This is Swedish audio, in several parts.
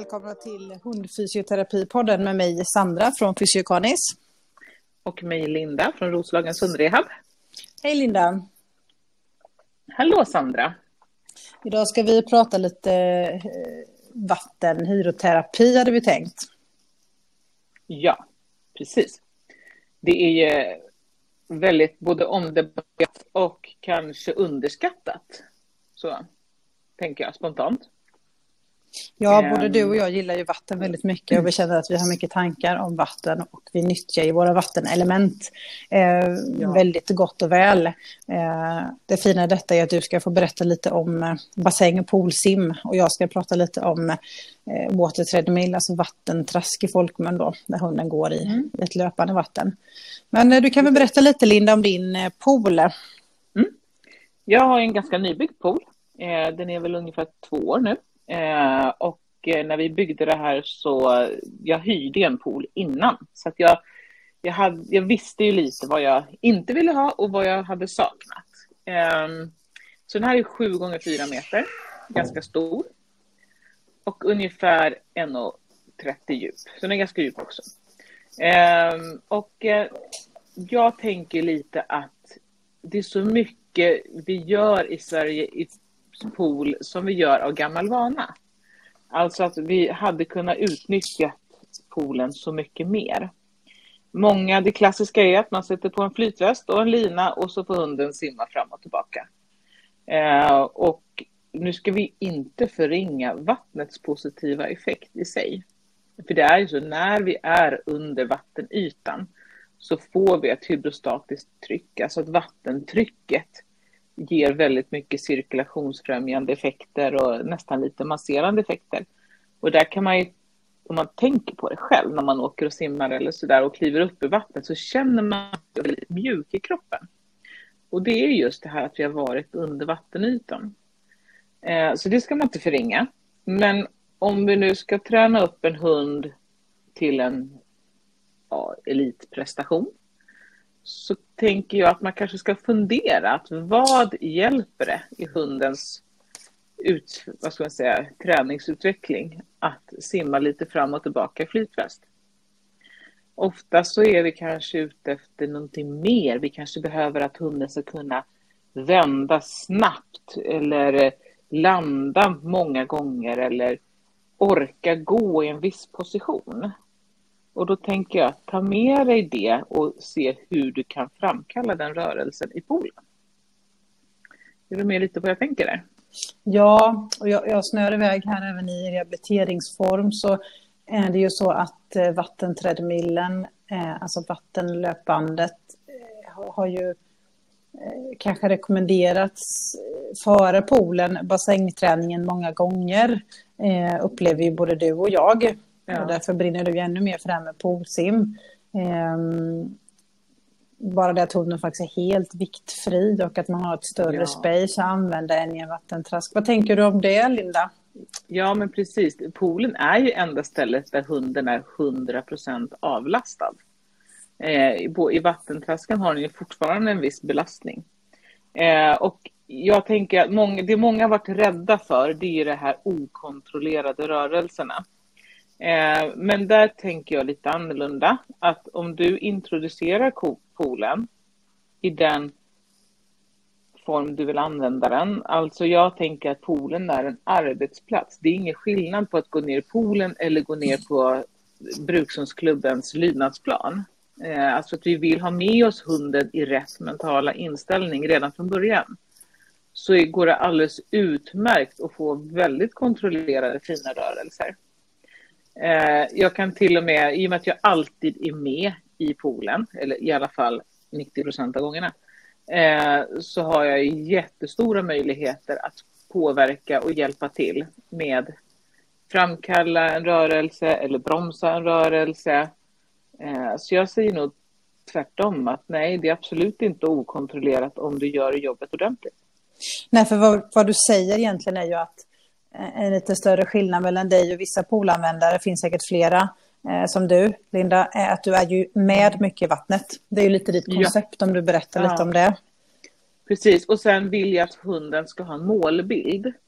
välkomna till Hundfysioterapipodden med mig Sandra från Fysiokanis. Och mig Linda från Roslagens hundrehab. Hej Linda! Hallå Sandra! Idag ska vi prata lite hydroterapi hade vi tänkt. Ja, precis. Det är ju väldigt både omdebatterat och kanske underskattat. Så tänker jag spontant. Ja, både du och jag gillar ju vatten väldigt mycket och vi känner att vi har mycket tankar om vatten och vi nyttjar ju våra vattenelement väldigt gott och väl. Det fina i detta är att du ska få berätta lite om bassäng och poolsim och jag ska prata lite om water treadmill, alltså vattentrask i folkmun då, där hunden går i ett löpande vatten. Men du kan väl berätta lite Linda om din pool. Jag har en ganska nybyggd pool. Den är väl ungefär 2 år nu. Och när vi byggde det här så jag hyrde en pool innan. Så att jag visste ju lite vad jag inte ville ha och vad jag hade saknat. Så den här är 7 gånger 4 meter. Ganska stor. Och ungefär 1,30 djup. Så den är ganska djup också. Jag tänker lite att det är så mycket vi gör i Sverige i pool som vi gör av gammal vana. Alltså att vi hade kunnat utnyttja poolen så mycket mer. Det klassiska är att man sätter på en flytväst och en lina och så får hunden simma fram och tillbaka. Och nu ska vi inte förringa vattnets positiva effekt i sig. För det är ju så, när vi är under vattenytan så får vi ett hydrostatiskt tryck, alltså att vattentrycket ger väldigt mycket cirkulationsfrämjande effekter och nästan lite masserande effekter. Och där kan man ju, om man tänker på det själv när man åker och simmar eller sådär och kliver upp i vattnet så känner man sig väldigt mjuk i kroppen. Och det är just det här att vi har varit under vattenytan. Så det ska man inte förringa. Men om vi nu ska träna upp en hund till en elitprestation så tänker jag att man kanske ska fundera att vad hjälper det i hundens träningsutveckling att simma lite fram och tillbaka i flytväst. Ofta så är vi kanske ute efter någonting mer. Vi kanske behöver att hunden ska kunna vända snabbt eller landa många gånger eller orka gå i en viss position. Och då tänker jag, ta med dig det och se hur du kan framkalla den rörelsen i poolen. Är du med lite på vad jag tänker där? Ja, och jag snör iväg här även i rehabiliteringsform så är det ju så att vattenträdmillen, alltså vattenlöpbandet, har ju kanske rekommenderats före poolen, bassängträningen många gånger, upplever ju både du och jag. Ja. Och därför brinner du ännu mer för det här med poolsim. Bara det att hunden faktiskt är helt viktfri och att man har ett större space att använda än i en vattentrask. Vad tänker du om det, Linda? Ja, men precis. Poolen är ju enda stället där hunden är 100% avlastad. I vattentrasken har den ju fortfarande en viss belastning. Och jag tänker att det många har varit rädda för, det är det här okontrollerade rörelserna. Men där tänker jag lite annorlunda. Att om du introducerar poolen i den form du vill använda den. Alltså jag tänker att poolen är en arbetsplats. Det är ingen skillnad på att gå ner i poolen eller gå ner på Brukshundsklubbens lydnadsplan. Alltså att vi vill ha med oss hunden i rätt mentala inställning redan från början. Så går det alldeles utmärkt att få väldigt kontrollerade fina rörelser. Jag kan till och med, i och med att jag alltid är med i poolen, eller i alla fall 90% av gångerna, så har jag jättestora möjligheter att påverka och hjälpa till med framkalla en rörelse eller bromsa en rörelse. Så jag säger nog tvärtom att nej, det är absolut inte okontrollerat om du gör jobbet ordentligt. Nej, för vad du säger egentligen är ju att en lite större skillnad mellan dig och vissa poolanvändare, finns säkert flera som du, Linda, är att du är ju med mycket i vattnet. Det är ju lite ditt koncept om du berättar lite om det. Precis, och sen vill jag att hunden ska ha en målbild.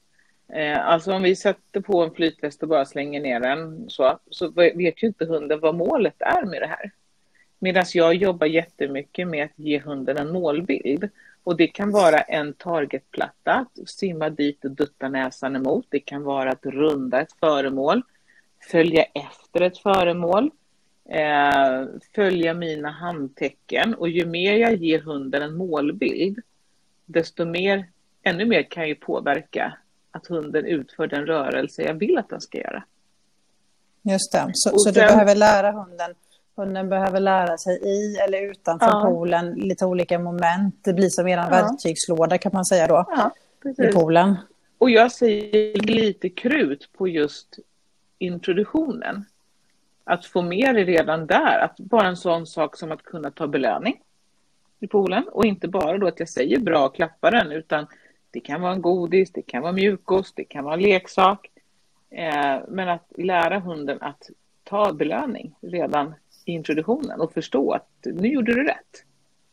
Alltså om vi sätter på en flytväst och bara slänger ner den så vet ju inte hunden vad målet är med det här. Medan jag jobbar jättemycket med att ge hunden en målbild. Och det kan vara en targetplatta, att simma dit och dutta näsan emot. Det kan vara att runda ett föremål, följa efter ett föremål, följa mina handtecken. Och ju mer jag ger hunden en målbild, desto ännu mer kan ju påverka att hunden utför den rörelse jag vill att den ska göra. Just det, så du behöver lära hunden behöver lära sig i eller utanför poolen lite olika moment. Det blir som en verktygslåda kan man säga då, i poolen. Och jag säger lite krut på just introduktionen. Att få med det redan där. Att bara en sån sak som att kunna ta belöning i poolen. Och inte bara då att jag säger bra klapparen, utan det kan vara en godis, det kan vara mjukost, det kan vara en leksak. Men att lära hunden att ta belöning redan i introduktionen och förstå att nu gjorde du rätt.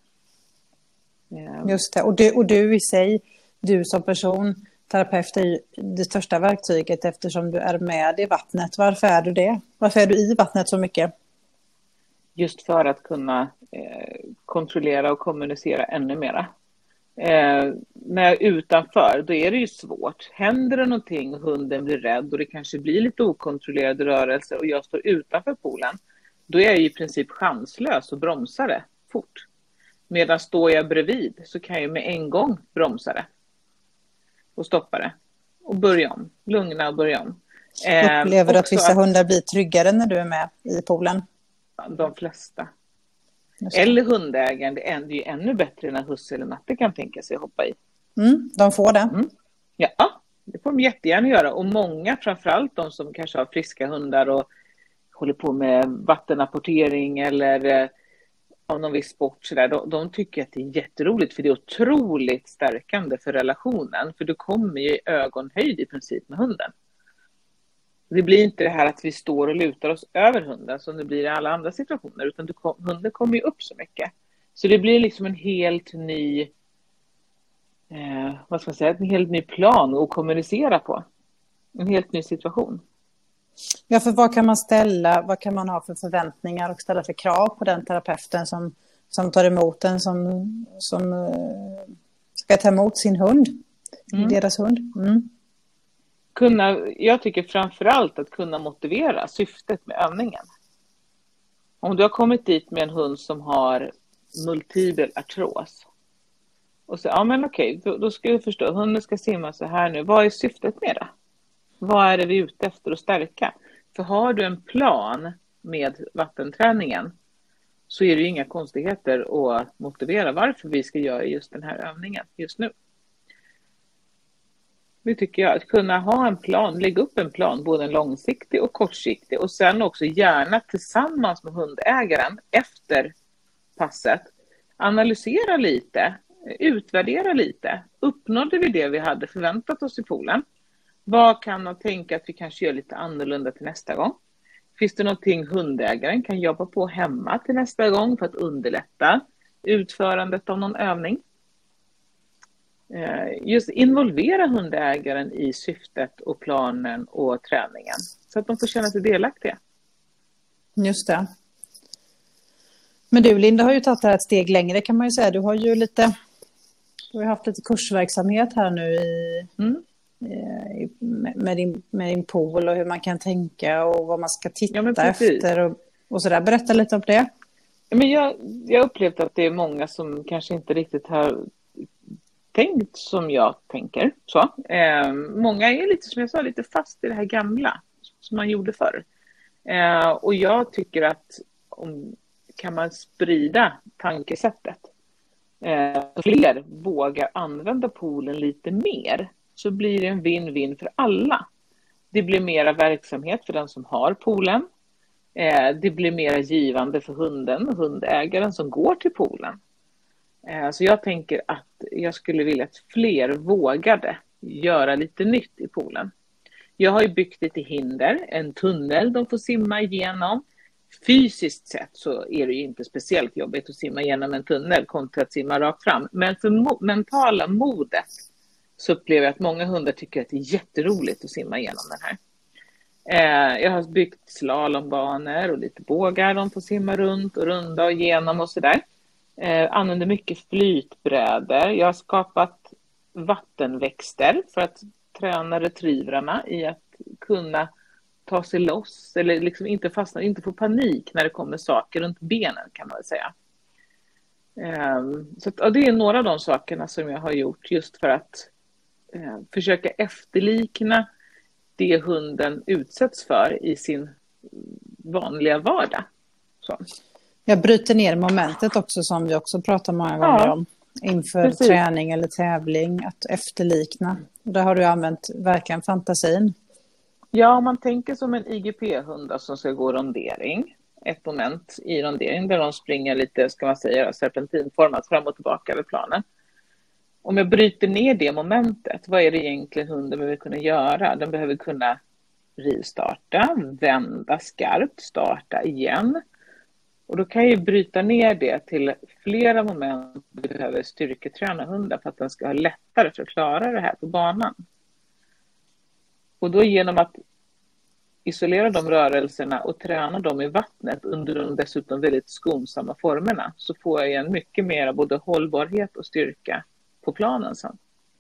Just det, och du i sig, du som person, terapeut är ju det största verktyget eftersom du är med i vattnet. Varför är du det? Varför är du i vattnet så mycket? Just för att kunna kontrollera och kommunicera ännu mera. När jag är utanför, då är det ju svårt. Händer det någonting och hunden blir rädd och det kanske blir lite okontrollerade rörelser och jag står utanför poolen, då är jag i princip chanslös och bromsar det fort. Medan står jag bredvid så kan jag med en gång bromsa det och stoppa det och börja om, lugna och börja om. Upplever du att vissa hundar blir tryggare när du är med i poolen? De flesta. Eller hundägaren, det är ju ännu bättre när husse eller matte kan tänka sig att hoppa i. De får det. Ja, det får de jättegärna göra. Och många, framförallt de som kanske har friska hundar och håller på med vattenapportering eller av någon viss sport, så där, de tycker att det är jätteroligt, för det är otroligt stärkande för relationen. För du kommer ju i ögonhöjd i princip med hunden. Det blir inte det här att vi står och lutar oss över hunden som det blir i alla andra situationer, utan hunden kommer ju upp så mycket. Så det blir liksom en helt ny en helt ny plan att kommunicera på. En helt ny situation. Ja, för vad kan man ha för förväntningar och ställa för krav på den terapeuten som tar emot den, som ska ta emot sin hund, deras hund. Jag tycker framförallt att kunna motivera syftet med övningen. Om du har kommit dit med en hund som har multipel artros och så, då ska du förstå, hunden ska simma så här nu. Vad är syftet med det? Vad är det vi är ute efter att stärka? För har du en plan med vattenträningen så är det ju inga konstigheter att motivera varför vi ska göra just den här övningen just nu. Det tycker jag, att kunna ha en plan, lägga upp en plan, både en långsiktig och kortsiktig, och sen också gärna tillsammans med hundägaren efter passet analysera lite, utvärdera lite. Uppnådde vi det vi hade förväntat oss i poolen? Vad kan man tänka att vi kanske gör lite annorlunda till nästa gång? Finns det någonting hundägaren kan jobba på hemma till nästa gång för att underlätta utförandet av någon övning? Just involvera hundägaren i syftet och planen och träningen så att de får känna sig delaktiga. Just det. Men du, Linda, har ju tagit det här ett steg längre kan man ju säga. Du har ju haft lite kursverksamhet här nu med din pool och hur man kan tänka och vad man ska titta efter och sådär. Berätta lite om det. Men jag upplevt att det är många som kanske inte riktigt har tänkt som jag tänker. Många är lite, som jag sa, lite fast i det här gamla som man gjorde förr. Och jag tycker att kan man sprida tankesättet fler vågar använda poolen lite mer, så blir det en win-win för alla. Det blir mera verksamhet för den som har poolen. Det blir mera givande för hunden och hundägaren som går till poolen. Så jag tänker att jag skulle vilja att fler vågade göra lite nytt i poolen. Jag har ju byggt lite hinder, en tunnel de får simma igenom. Fysiskt sett så är det ju inte speciellt jobbigt att simma igenom en tunnel kontra att simma rakt fram. Men för mentala modet så upplever jag att många hundar tycker att det är jätteroligt att simma igenom den här. Jag har byggt slalombanor och lite bågar de får simma runt och runda och igenom och sådär. Använder mycket flytbrädor. Jag har skapat vattenväxter för att träna retrieverna i att kunna ta sig loss eller liksom inte fastna, inte få panik när det kommer saker runt benen, kan man väl säga. Så att, det är några av de sakerna som jag har gjort just för att försöka efterlikna det hunden utsätts för i sin vanliga vardag. Så. Jag bryter ner momentet också, som vi också pratar många gånger om inför precis. träning eller tävling, att efterlikna. Där har du använt verkligen fantasin. Ja, om man tänker som en IGP-hund som ska gå rondering. Ett moment i rondering där de springer lite, ska man säga, serpentinformat fram och tillbaka över planen. Om jag bryter ner det momentet, vad är det egentligen hunden behöver kunna göra? Den behöver kunna rivstarta, vända skarpt, starta igen. Och då kan jag ju bryta ner det till flera moment. Vi behöver styrketräna hundar för att den ska ha lättare för att klara det här på banan. Och då genom att isolera de rörelserna och träna dem i vattnet under de dessutom väldigt skonsamma formerna, så får jag igen mycket mer både hållbarhet och styrka på planen sen.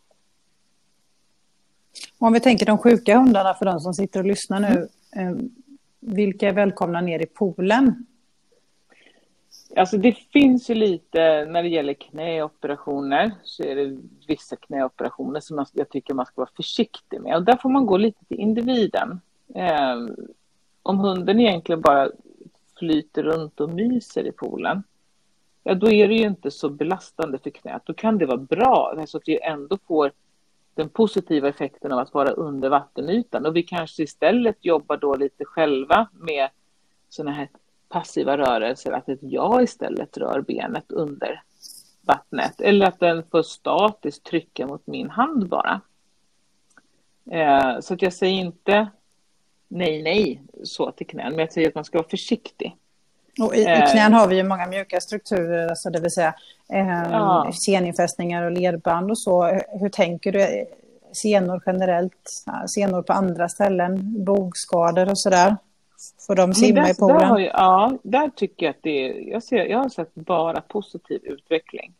Om vi tänker de sjuka hundarna, för de som sitter och lyssnar nu, vilka är välkomna ner i poolen? Alltså det finns ju lite, när det gäller knäoperationer så är det vissa knäoperationer som jag tycker man ska vara försiktig med. Och där får man gå lite till individen. Om hunden egentligen bara flyter runt och myser i poolen, ja, då är det ju inte så belastande för knät. Då kan det vara bra, så att vi ändå får den positiva effekten av att vara under vattenytan. Och vi kanske istället jobbar då lite själva med såna här passiva rörelser, att jag istället rör benet under vattnet, eller att den får statiskt trycka mot min hand bara. Så att jag säger inte nej så till knän, men jag säger att man ska vara försiktig. Och i knän har vi ju många mjuka strukturer, alltså det vill säga seninfästningar och ledband och så. Hur tänker du? Senor generellt, senor på andra ställen, bogskador och sådär? Får de simma i poolen? Där tycker jag att jag har sett bara positiv utveckling.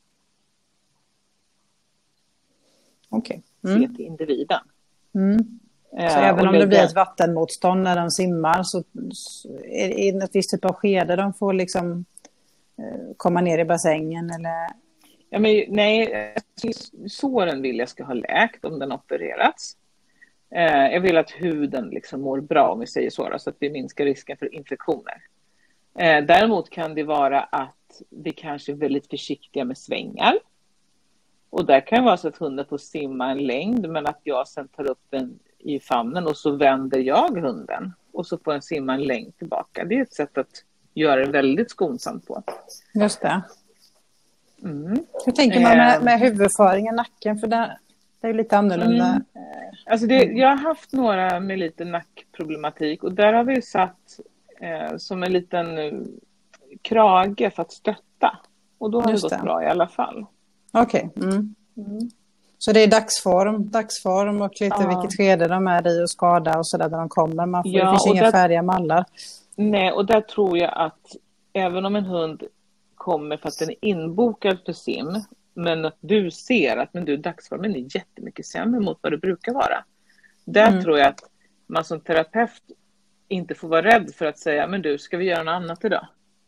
Okej. Se till individen. Så även om det blir ett vattenmotstånd när de simmar, så är det ett visst typ av skede de får liksom komma ner i bassängen eller? Ja, men, nej, såren vill jag ska ha läkt om den opererats. Jag vill att huden liksom mår bra, om vi säger så att vi minskar risken för infektioner. Däremot kan det vara att vi kanske är väldigt försiktiga med svängar. Och där kan det vara så att hunden får simma en längd, men att jag sen tar upp den i famnen och så vänder jag hunden. Och så får den simma en längd tillbaka. Det är ett sätt att göra det väldigt skonsamt på. Just det. Hur tänker man med huvudföringen, nacken? För det är lite annorlunda. Alltså jag har haft några med lite nackproblematik. Och där har vi satt som en liten krage för att stötta. Och då har det gått bra i alla fall. Okej. Så det är dagsform och lite vilket skede de är i och skada och sådär där de kommer. Det finns inga färdiga mallar. Nej, och där tror jag att även om en hund kommer för att den är inbokad för sim, men att du ser att dagsformen är jättemycket sämre mot vad det brukar vara. Där tror jag att man som terapeut inte får vara rädd för att säga, men ska vi göra något annat idag?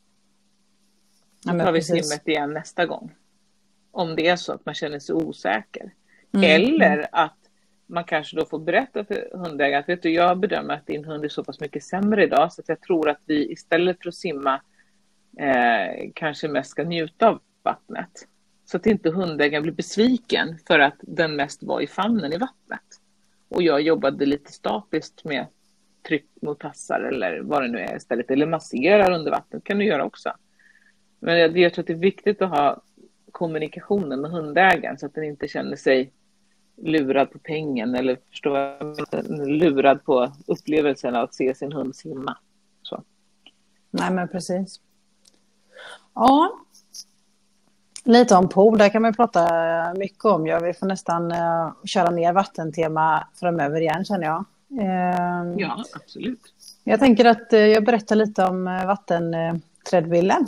Då tar vi simmet igen nästa gång. Om det är så att man känner sig osäker. Eller att man kanske då får berätta för hundägaren att vet du, jag bedömer att din hund är så pass mycket sämre idag, så att jag tror att vi istället för att simma kanske mest ska njuta av vattnet. Så att inte hundägaren blir besviken för att den mest var i famnen i vattnet. Och jag jobbade lite statiskt med tryck mot tassar eller vad det nu är istället. Eller masserar under vattnet kan du göra också. Men jag tror att det är viktigt att ha kommunikationen med hundägaren så att den inte känner sig lurad på pengen eller lurad på upplevelsen av att se sin hund simma. Så. Nej, men precis. Ja. Lite om pool, där kan man prata mycket om. Ja, vi får nästan köra mer vattentema framöver igen, känner jag. Ja, absolut. Jag tänker att jag berättar lite om vattenträdvillen.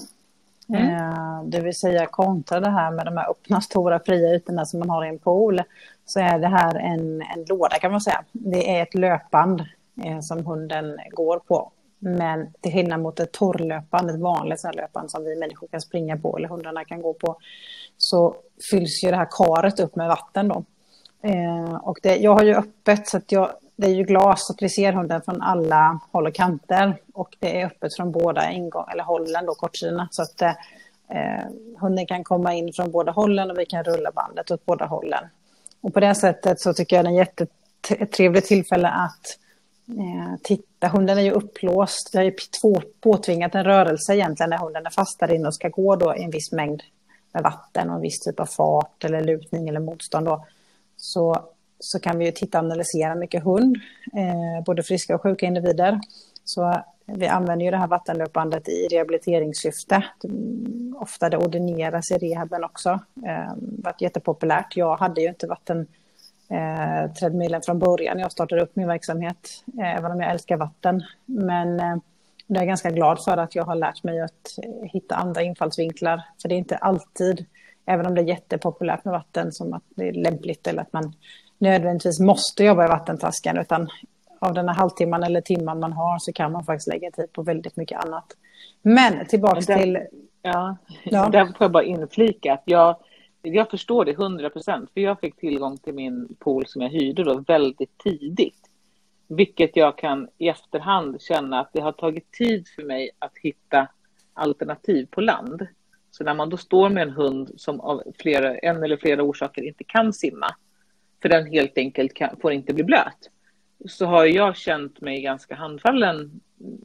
Det vill säga kontra det här med de här öppna stora fria ytorna som man har i en pool. Så är det här en låda, kan man säga. Det är ett löpband som hunden går på. Men till skillnad mot ett torrlöpband, ett vanligt så här löpband som vi människor kan springa på eller hundarna kan gå på, så fylls ju det här karet upp med vatten då. Och jag har ju öppet så att det är ju glas så att vi ser hunden från alla håll och kanter. Och det är öppet från båda hållen då, kortsidorna. Så att hunden kan komma in från båda hållen och vi kan rulla bandet åt båda hållen. Och på det sättet så tycker jag det är ett jättetrevligt tillfälle att titta. Hunden är ju upplåst. Vi har ju påtvingat en rörelse egentligen när hunden är fast där inne och ska gå då i en viss mängd med vatten och en viss typ av fart eller lutning eller motstånd då. Så kan vi ju titta och analysera mycket hund, både friska och sjuka individer. Så vi använder ju det här vattenlöpbandet i rehabiliteringssyfte. Ofta det ordineras i rehaben också. Det har varit jättepopulärt. Jag hade ju inte vattenträdmillen från början. Jag startade upp min verksamhet, även om jag älskar vatten. Men jag är ganska glad för att jag har lärt mig att hitta andra infallsvinklar. För det är inte alltid, även om det är jättepopulärt med vatten, som att det är lämpligt eller att man nödvändigtvis måste jobba i vattentasken, utan av den här halvtimman eller timman man har så kan man faktiskt lägga tid på väldigt mycket annat. Men tillbaks till... Ja. Där får jag bara inflika att jag förstår det 100%, för jag fick tillgång till min pool som jag hyrde då väldigt tidigt. Vilket jag kan i efterhand känna att det har tagit tid för mig att hitta alternativ på land. Så när man då står med en hund som av en eller flera orsaker inte kan simma, för den helt enkelt får inte bli blöt, så har jag känt mig ganska handfallen.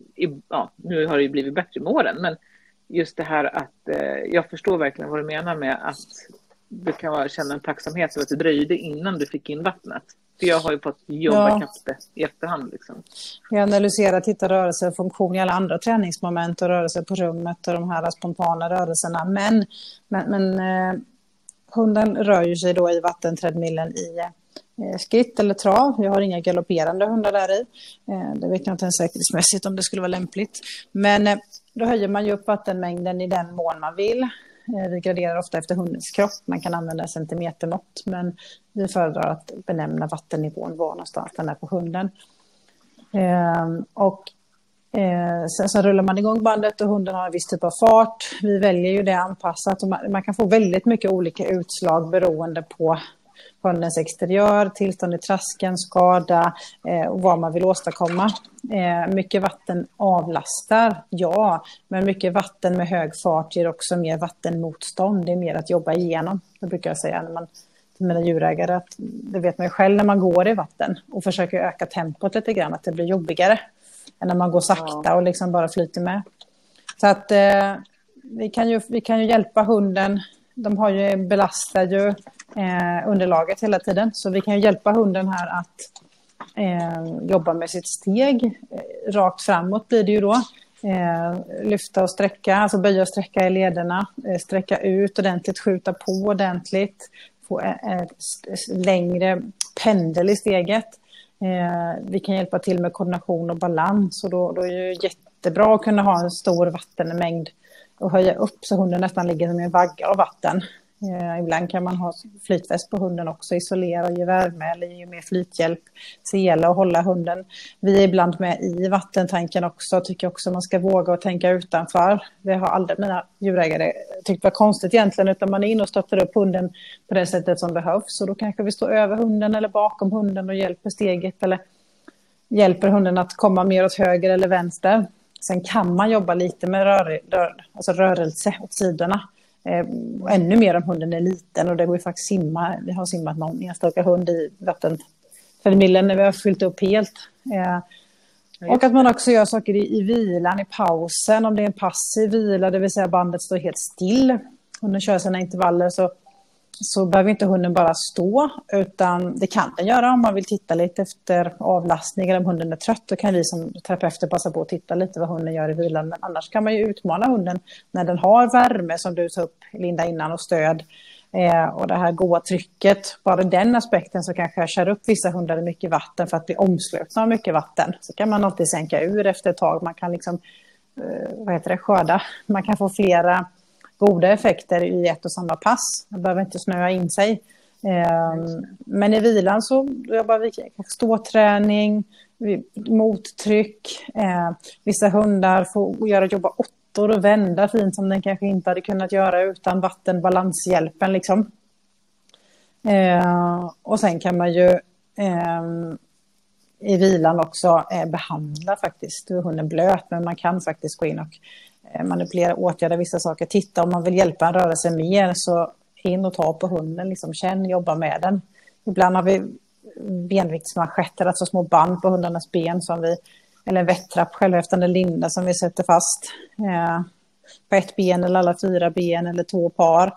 Nu har det ju blivit bättre med åren, men just det här att jag förstår verkligen vad du menar med att du kan känna en tacksamhet för att det dröjde innan du fick in vattnet. För jag har ju fått jobba kapp i efterhand. Liksom. Jag analyserar, tittar rörelse och funktion i alla andra träningsmoment och rörelse på rummet och de här spontana rörelserna. Men hunden rör ju sig då i vattenträdmillen i skritt eller trav. Jag har inga galopperande hundar där i. Det vet jag inte ens säkerhetsmässigt om det skulle vara lämpligt. Men då höjer man ju upp vattenmängden i den mån man vill. Vi graderar ofta efter hundens kropp. Man kan använda centimetermått, men vi föredrar att benämna vattennivån var någonstans den är på hunden. Sen så rullar man igång bandet och hunden har en viss typ av fart. Vi väljer ju det anpassat och man kan få väldigt mycket olika utslag beroende på hundens exteriör, tillstånd i trasken, skada och vad man vill åstadkomma. Mycket vatten avlastar, ja, men mycket vatten med hög fart ger också mer vattenmotstånd. Det är mer att jobba igenom. Det brukar jag säga till mina djurägare, att det vet man ju själv när man går i vatten och försöker öka tempot lite grann, att det blir jobbigare än när man går sakta och liksom bara flyter med. Så att vi kan ju hjälpa hunden. De belastar ju underlaget hela tiden. Så vi kan ju hjälpa hunden här att jobba med sitt steg. Rakt framåt blir det ju då. Lyfta och sträcka, alltså böja och sträcka i lederna. Sträcka ut ordentligt, skjuta på ordentligt. Få ett längre pendel i steget. Vi kan hjälpa till med koordination och balans. Och då är det jättebra att kunna ha en stor vattenmängd och höja upp så hunden nästan ligger som en vagga av vatten. Ibland kan man ha flytväst på hunden också, isolera och ge värme eller ge mer flythjälp. Så det gäller att hålla hunden. Vi är ibland med i vattentanken också, tycker också man ska våga och tänka utanför. Det har aldrig mina djurägare tyckt var konstigt egentligen, utan man är inne och stöttar upp hunden på det sättet som behövs. Och då kanske vi står över hunden eller bakom hunden och hjälper steget eller hjälper hunden att komma mer åt höger eller vänster. Sen kan man jobba lite med rörelse åt sidorna. Ännu mer om hunden är liten, och det går ju faktiskt simma. Vi har simmat någon enstaka hund i vattenträdmillen när vi har fyllt upp helt. Och att man också gör saker i vilan, i pausen. Om det är en passiv vila, det vill säga bandet står helt still. Hunden kör sina intervaller, så så behöver inte hunden bara stå, utan det kan den göra om man vill titta lite efter avlastning eller om hunden är trött. Då kan vi som terapeuter passa på att titta lite vad hunden gör i vilan. Men annars kan man ju utmana hunden när den har värme, som du sa upp Linda innan, och stöd. Och det här goda trycket, bara den aspekten, så kanske jag kör upp vissa hundar i mycket vatten för att bli omslutna av mycket vatten. Så kan man alltid sänka ur efter ett tag. Man kan liksom, skörda. Man kan få flera goda effekter i ett och samma pass. Man behöver inte snöa in sig. Men i vilan så jobbar vi ståträning, mottryck. Vissa hundar får jobba åttor och vända fint som den kanske inte hade kunnat göra utan vattenbalanshjälpen. Liksom. Och sen kan man ju i vilan också behandla faktiskt hunden blöt, men man kan faktiskt gå in och manipulera, åtgärda vissa saker. Titta om man vill hjälpa en rörelse mer, så in och ta på hunden, liksom, känn, jobba med den. Ibland har vi benviktsmanschetter, alltså små band på hundarnas ben som vi, eller en vettrapp, självhäftande linda som vi sätter fast på ett ben eller alla 4 ben eller 2 par.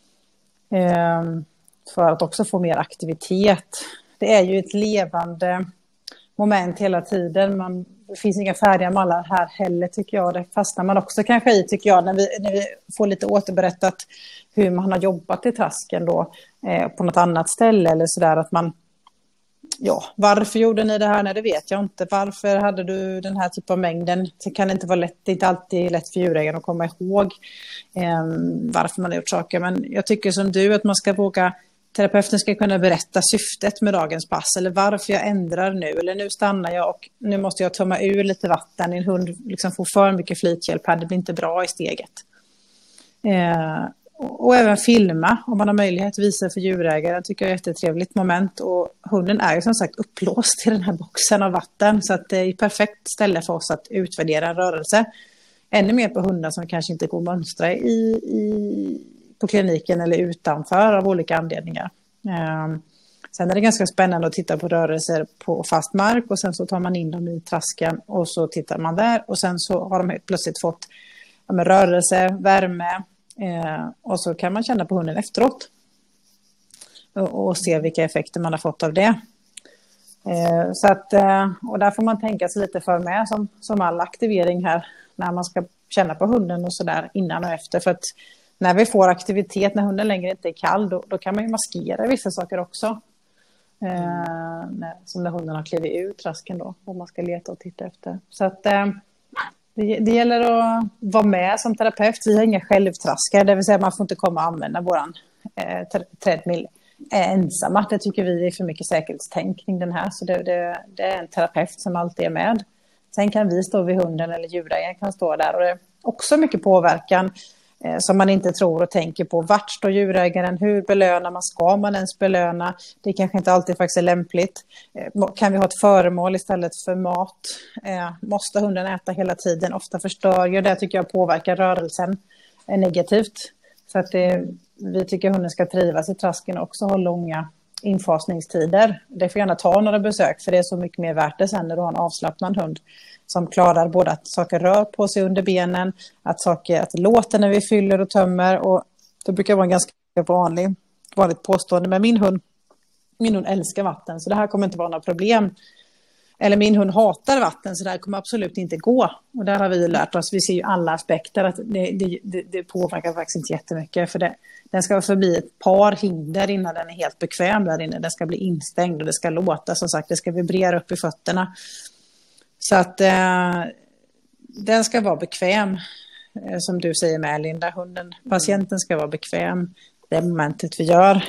För att också få mer aktivitet. Det är ju ett levande moment hela tiden. Det finns inga färdiga mallar här heller, tycker jag. Det fastnar man också kanske i, tycker jag, när vi får lite återberättat hur man har jobbat i trasken då, på något annat ställe eller sådär, att man, ja, varför gjorde ni det här? Nej, det vet jag inte. Varför hade du den här typen av mängden? Det kan inte vara lätt, det är inte alltid lätt för djurägaren att komma ihåg varför man har gjort saker. Men jag tycker som du, att man ska våga, terapeuten ska kunna berätta syftet med dagens pass, eller varför jag ändrar nu, eller nu stannar jag och nu måste jag tömma ur lite vatten. En hund liksom får för mycket flythjälp här, det blir inte bra i steget. Och även filma, om man har möjlighet, visa för djurägaren, tycker jag är ett jättetrevligt moment. Och hunden är ju som sagt upplåst i den här boxen av vatten, så att det är ett perfekt ställe för oss att utvärdera en rörelse. Ännu mer på hundar som kanske inte går att mönstra på kliniken eller utanför av olika anledningar. Sen är det ganska spännande att titta på rörelser på fast mark, och sen så tar man in dem i trasken och så tittar man där, och sen så har de plötsligt fått rörelse, värme, och så kan man känna på hunden efteråt och se vilka effekter man har fått av det. Så att, och där får man tänka sig lite för med som all aktivering här, när man ska känna på hunden och sådär innan och efter. För att när vi får aktivitet, när hunden längre inte är kall, då kan man ju maskera vissa saker också. Som när hunden har klivit ur trasken då, och man ska leta och titta efter. Så att det gäller att vara med som terapeut. Vi har inga självtraskar, det vill säga man får inte komma och använda våran treadmill ensamma. Det tycker vi är för mycket säkerhetstänk kring den här. Så det är en terapeut som alltid är med. Sen kan vi stå vid hunden, eller djurägaren kan stå där. Och det är också mycket påverkan som man inte tror och tänker på. Vart står djurägaren? Hur belönar man? Ska man ens belöna? Det kanske inte alltid faktiskt är lämpligt. Kan vi ha ett föremål istället för mat? Måste hunden äta hela tiden? Ofta förstör ju det, tycker jag, påverkar rörelsen negativt. Så att vi tycker hunden ska trivas i trasken och också ha långa infasningstider. Det får gärna ta några besök, för det är så mycket mer värt det sen när du har en avslappnad hund som klarar både att saker rör på sig under benen, att det låter när vi fyller och tömmer. Och det brukar vara en ganska vanligt påstående, men min hund älskar vatten, så det här kommer inte vara några problem. Eller min hund hatar vatten, så det här kommer absolut inte gå. Och där har vi lärt oss, vi ser ju alla aspekter, att det påverkar faktiskt inte jättemycket. För den ska förbi ett par hinder innan den är helt bekväm där inne. Den ska bli instängd och det ska låta, som sagt, det ska vibrera upp i fötterna. Så att den ska vara bekväm, som du säger med Linda, hunden. Patienten ska vara bekväm, det är momentet vi gör.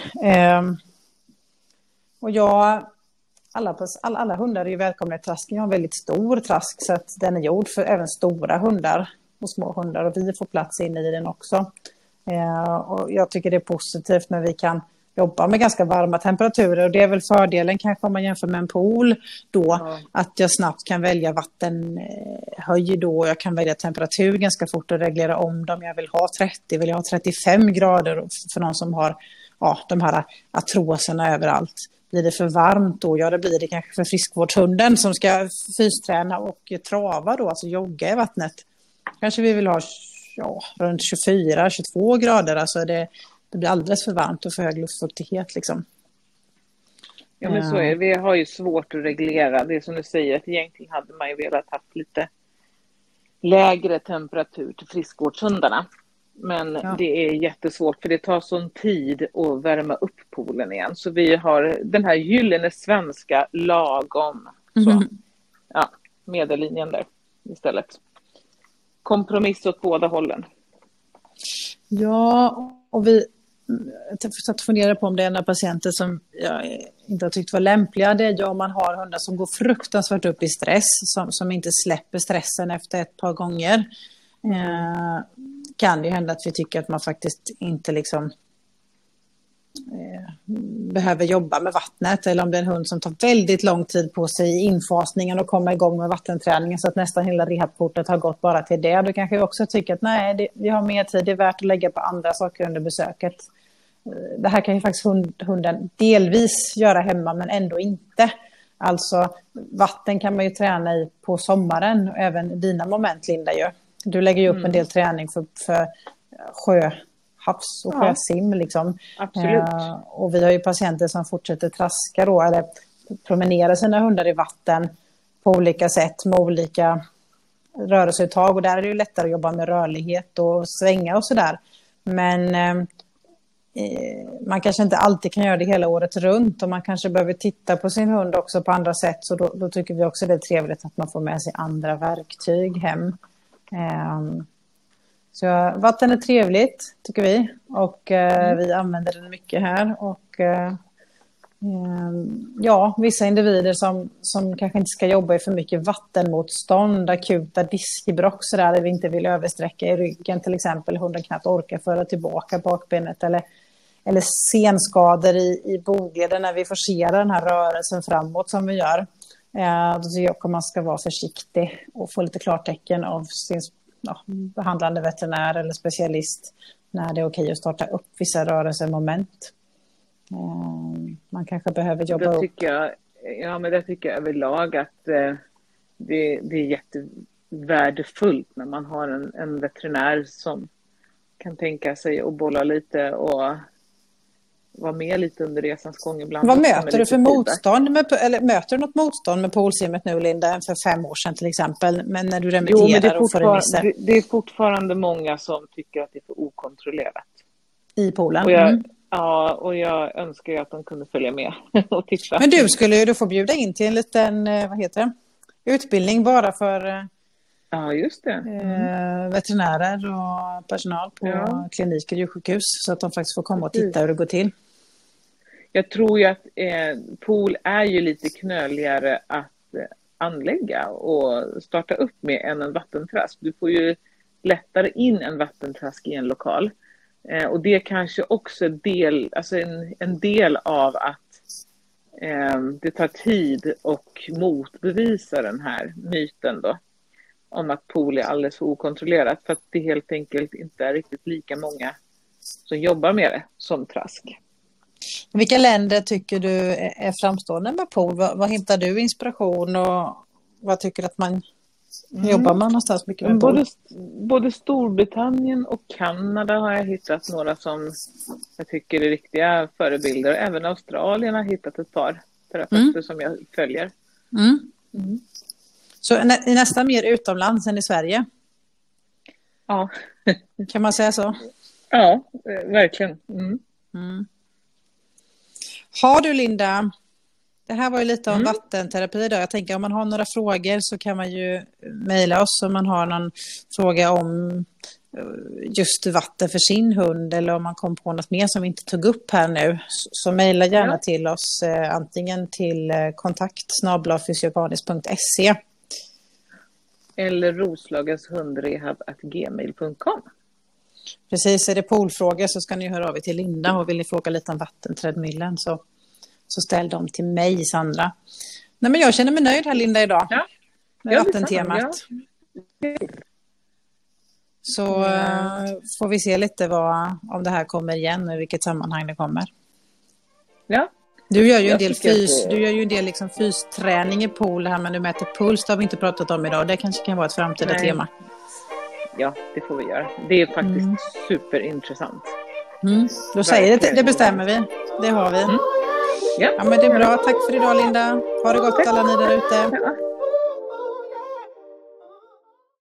Och alla hundar är ju välkomna i trasken. Jag har en väldigt stor trask, så att den är gjord för även stora hundar och små hundar. Och vi får plats inne i den också. Och jag tycker det är positivt när vi kan jobba med ganska varma temperaturer. Och det är väl fördelen kanske om man jämför med en pool då. Att jag snabbt kan välja vattenhöjd då. Jag kan välja temperatur ganska fort och reglera om dem. Jag vill ha 30, vill jag ha 35 grader för någon som har de här artroserna överallt. Blir det för varmt då? Ja, det blir det kanske för friskvårdshunden som ska fysträna och trava då, alltså jogga i vattnet. Kanske vi vill ha runt 24-22 grader. Alltså det blir alldeles för varmt och för hög luftfuktighet liksom. Ja, men så är det. Vi har ju svårt att reglera. Det är som du säger, att egentligen hade man ju velat haft lite lägre temperatur till friskvårdshundarna. Men det är jättesvårt, för det tar sån tid att värma upp poolen igen. Så vi har den här gyllene svenska lagom. Så. Ja, medellinjen där istället. Kompromiss åt båda hållen. Ja, och vi satt och funderade på om det är några patienter som jag inte har tyckt var lämpliga. Det är ju om man har hundar som går fruktansvärt upp i stress, som inte släpper stressen efter ett par gånger. Kan det ju hända att vi tycker att man faktiskt inte liksom behöver jobba med vattnet, eller om det är en hund som tar väldigt lång tid på sig i infasningen och kommer igång med vattenträningen så att nästan hela rehabkortet har gått bara till det. Då kanske vi också tycker att vi har mer tid, det är värt att lägga på andra saker under besöket. Det här kan ju faktiskt hunden delvis göra hemma, men ändå inte. Alltså vatten kan man ju träna i på sommaren, och även dina moment, Linda, ju. Du lägger ju upp en del träning för havs- och sjösim liksom. Absolut. Och vi har ju patienter som fortsätter traska då, eller promenera sina hundar i vatten på olika sätt med olika rörelseuttag, och där är det ju lättare att jobba med rörlighet och svänga och sådär. Men man kanske inte alltid kan göra det hela året runt, och man kanske behöver titta på sin hund också på andra sätt, så då tycker vi också det är trevligt att man får med sig andra verktyg hem. Så vatten är trevligt, tycker vi, och vi använder den mycket här, och vissa individer som kanske inte ska jobba i för mycket vattenmotstånd, akuta diskbråck så där vi inte vill översträcka i ryggen till exempel, hunden knappt orkar föra tillbaka bakbenet, eller senskador i bogleden när vi forcerar den här rörelsen framåt som vi gör. Då tycker jag att man ska vara försiktig och få lite klartecken av sin behandlande veterinär eller specialist när det är okej att starta upp vissa rörelsemoment. Man kanske behöver jobba upp. Det tycker jag överlag att det är jättevärdefullt när man har en veterinär som kan tänka sig att bolla lite och vara med lite under resans gång ibland. Vad möter du för motstånd? Möter du något motstånd med poolsimmet nu, Linda, än för 5 år sedan till exempel? Men när du remitterar och får remisser? Det är fortfarande många som tycker att det är för okontrollerat. I poolen? Och jag önskar ju att de kunde följa med och titta. Men du får bjuda in till en liten, utbildning bara för just det. Veterinärer och personal på kliniker och djursjukhus, så att de faktiskt får komma och titta hur det går till. Jag tror ju att pool är ju lite knöligare att anlägga och starta upp med än en vattentrask. Du får ju lättare in en vattentrask i en lokal. Och det kanske också en del av att det tar tid och motbevisa den här myten då, om att pool är alldeles för okontrollerat, för att det helt enkelt inte är riktigt lika många som jobbar med det som trask. Vilka länder tycker du är framstående med pool? Vad hittar du inspiration, och vad tycker du att man jobbar man någonstans mycket med pool? Både Storbritannien och Kanada har jag hittat några som jag tycker är riktiga förebilder. Även Australien har hittat ett par terapeuter som jag följer. Så är nästan mer utomlands än i Sverige? Ja. Kan man säga så? Ja, verkligen. Har du, Linda, det här var ju lite om vattenterapi då. Jag tänker om man har några frågor så kan man ju mejla oss om man har någon fråga om just vatten för sin hund, eller om man kom på något mer som vi inte tog upp här nu, så mejla gärna till oss, antingen till kontakt@fysiopanis.se eller roslagashundrehab@gmail.com. Precis, är det poolfrågor så ska ni höra av er till Linda, och vill ni fråga lite om vattenträdmillen så ställ dem till mig, Sandra. Nej, men jag känner mig nöjd här, Linda, idag med vattentemat. Så får vi se lite om det här kommer igen och i vilket sammanhang det kommer. Ja. Du gör ju en del liksom fysträning i pool här, men du mäter puls, det har vi inte pratat om idag. Det kanske kan vara ett framtida tema. Ja, det får vi göra. Det är faktiskt superintressant. Då säger det bestämmer vi. Det har vi. Ja. Ja, men det är bra. Tack för idag, Linda. Ha det gott alla ni där ute. Ja.